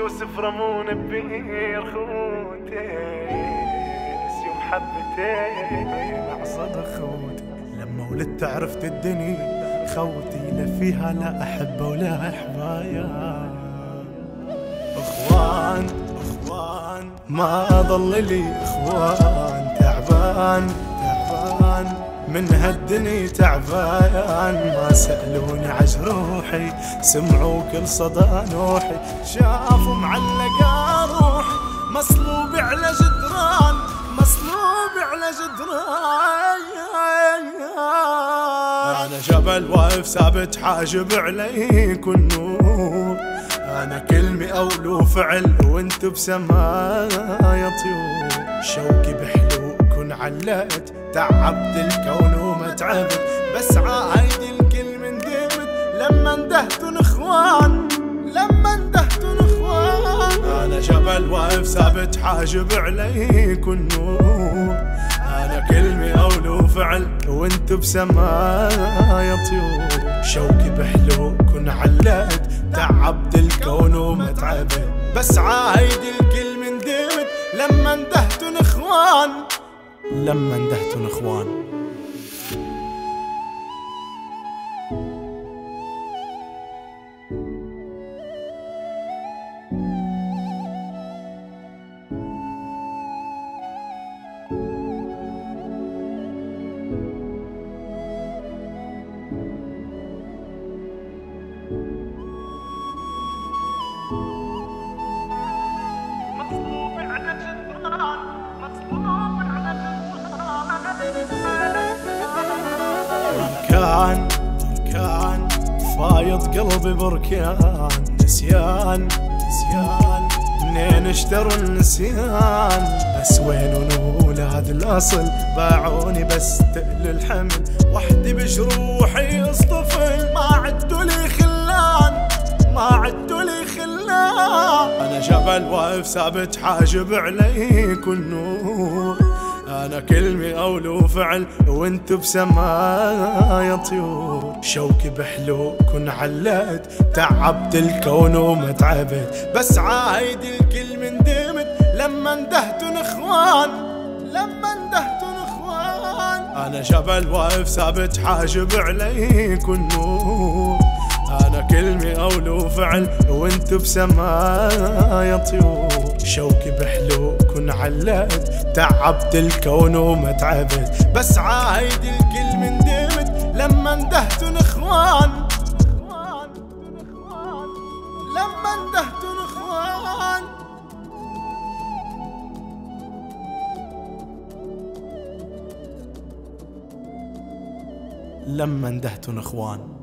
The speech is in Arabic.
يوسف رمون ببير خوتي، بس يوم حبتين عصب خوتي. لما ولدت عرفت الدنيا خوتي، لا فيها لا أحبه ولا أحبايا. اخوان ما ظل لي اخوان، تعبان من هالدنيا تعبان. ما سألوني عج روحي، سمعوا كل صدى نوحي، شافوا معلقة روحي مصلوب على جدران، مصلوب على جدران. أنا جبل واقف ثابت حاجب عليك النور، أنا كلمة أول وفعل وانت بسمايا طيور. شوقي بحلوكن علقت، تعبت الكون وما تعبت، بس عايدي الكلمة ندمت لما اندهتن اخوان، لما اندهتن اخوان. أنا جبل واقف ثابت حاجب عليك النور، أنا كلمة أول وفعل وانت بسمايا طيور. شوقي بحلوكن علقت، تعبت الكون وما تعبت، بس عايدي الكلمة ندمت لما اندهتن اخوان، لما اندهتن اخوان. كان فايض قلبي بركان، نسيان منين اشتروا النسيان. بس وين اولاد الاصل باعوني بس تقل الحمل، وحدي بجروحي اصطفل، ما عدوا لي خلان، ما عدوا لي خلان. انا جبل واقف ثابت حاجب عليك النور، أنا كلمة أول وفعل وانت بسمايا طيور. شوقي بحلوكن علقت، تعبت الكون وما تعبت، بس عايدي الكلمة ندمت لما اندهتن اخوان، لما اندهتن اخوان. أنا جبل واقف ثابت حاجب عليك النور، أنا كلمة أول وفعل وانت بسمايا طيور. شوقي بحلوكن علقت، تعبت الكون وما تعبت، بس عايدي الكلمة ندمت لما اندهتن اخوان، لما اندهتن اخوان. لما اندهتن اخوان.